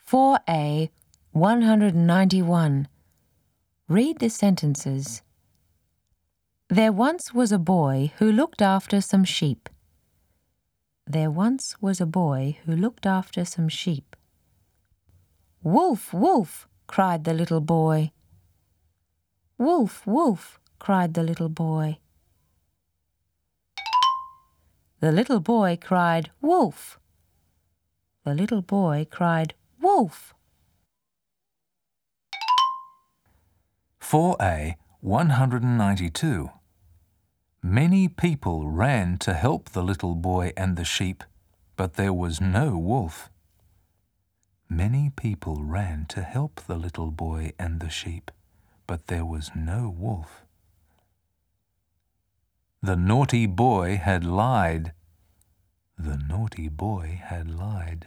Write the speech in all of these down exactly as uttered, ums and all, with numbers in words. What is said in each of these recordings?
four A, one hundred ninety-one. Read the sentences. There once was a boy who looked after some sheep. There once was a boy who looked after some sheep. Wolf, wolf, cried the little boy. Wolf, wolf, cried the little boy. The little boy cried, wolf. The little boy cried, wolf. four A, one hundred ninety-two. Many people ran to help the little boy and the sheep, but there was no wolf. Many people ran to help the little boy and the sheep, but there was no wolf. The naughty boy had lied. The naughty boy had lied.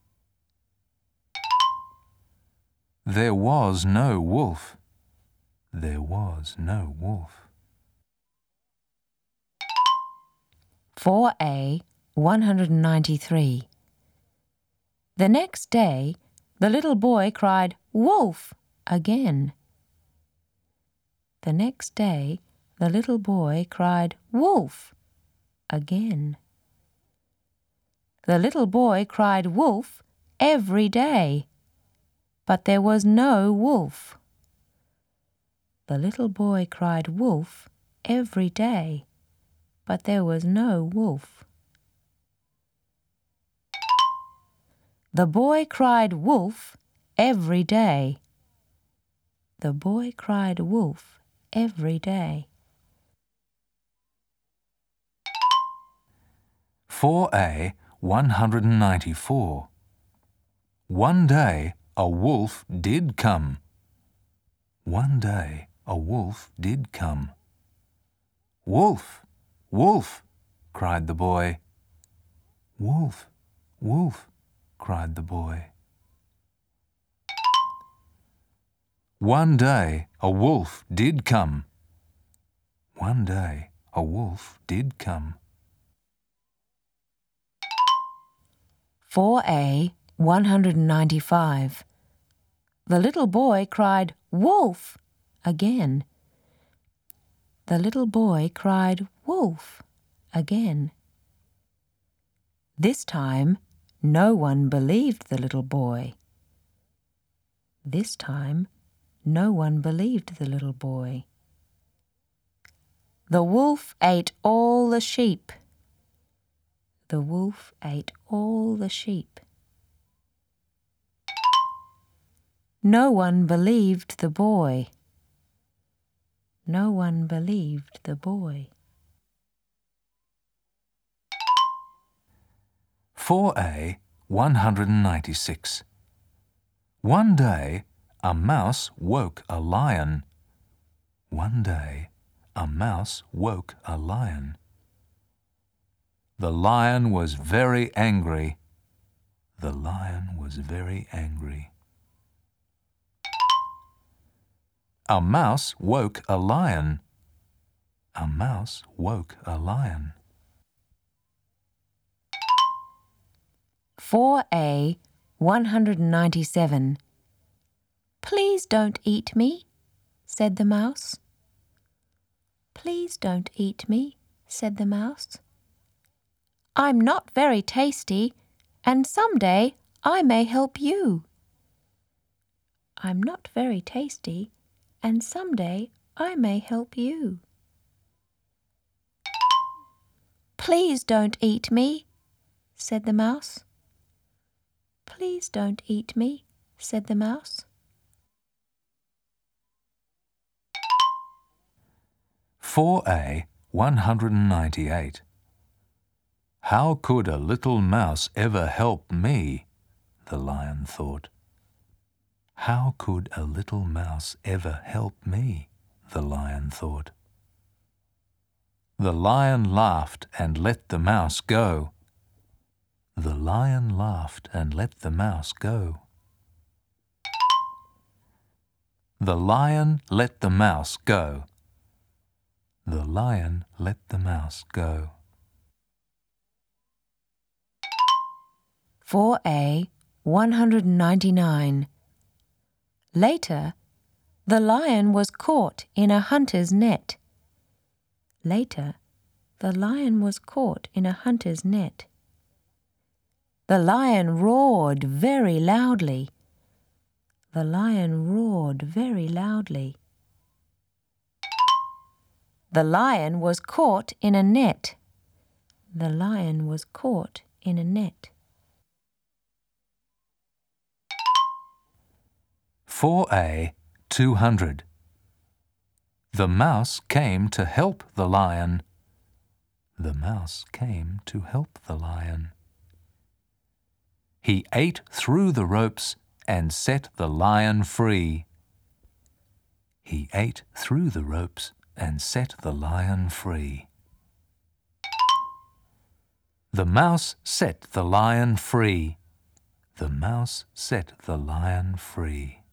There was no wolf. There was no wolf. four A, one hundred ninety-three. The next day, the little boy cried, wolf, again. The next day, the little boy cried, wolf, again. The little boy cried wolf every day, but there was no wolf. The little boy cried wolf every day, but there was no wolf. The boy cried wolf every day. The boy cried wolf every day. four A, one hundred ninety-four. One day a wolf did come. One day a wolf did come. Wolf, wolf, cried the boy. Wolf, wolf, cried the boy. One day a wolf did come. One day a wolf did come. four A, one hundred ninety-five. The little boy cried, wolf, again. The little boy cried, wolf, again. This time, no one believed the little boy. This time, no one believed the little boy. The wolf ate all the sheep. The wolf ate all the sheep. No one believed the boy. No one believed the boy. four A, one hundred ninety-six. One day a mouse woke a lion. One day a mouse woke a lion. The lion was very angry. The lion was very angry. A mouse woke a lion. A mouse woke a lion. four A, one hundred ninety-seven. Please don't eat me, said the mouse. Please don't eat me, said the mouse. I'm not very tasty, and someday I may help you. I'm not very tasty, and someday I may help you. Please don't eat me, said the mouse. Please don't eat me, said the mouse. four A, one hundred ninety-eight. How could a little mouse ever help me? The lion thought. How could a little mouse ever help me? The lion thought. The lion laughed and let the mouse go. The lion laughed and let the mouse go. The lion let the mouse go. The lion let the mouse go. four A, one hundred ninety-nine. Later, the lion was caught in a hunter's net. Later, the lion was caught in a hunter's net. The lion roared very loudly. The lion roared very loudly. The lion was caught in a net. The lion was caught in a net. four A, two hundred. The mouse came to help the lion. The mouse came to help the lion. He ate through the ropes and set the lion free. He ate through the ropes and set the lion free. The mouse set the lion free. The mouse set the lion free.